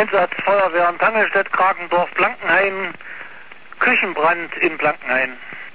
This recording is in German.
Einsatz Feuerwehren Tangelstedt, Kragendorf, Blankenhain, Küchenbrand in Blankenhain.